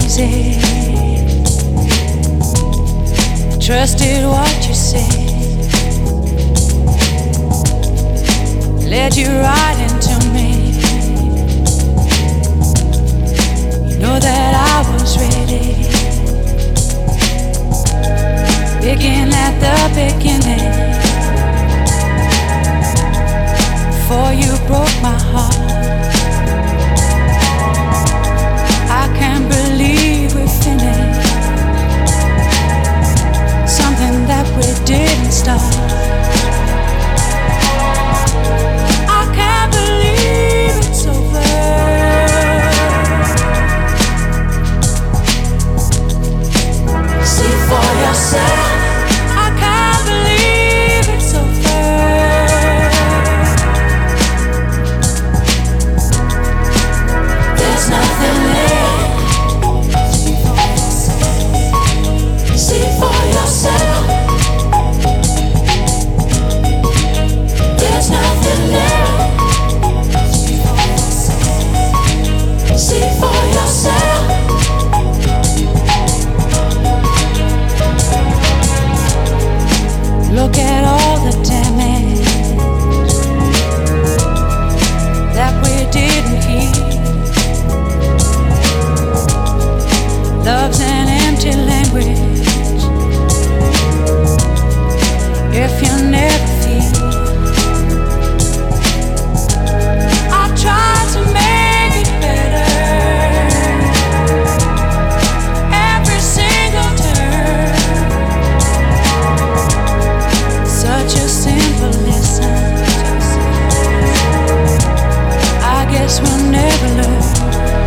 easy. Trusted what you said. Led you right into me. You know that I was ready. Begin at the beginning. Before you broke my heart. I can't believe we're finished. Something that we didn't start. I can't believe it's over. See for yourself. I can't believe it's over. There's nothing left. See for yourself. There's nothing left. See for yourself. Look at all the damage that we didn't heal. Love's an empty language if you never feel. I try to make it better every single turn. Such a simple lesson. I guess we'll never learn.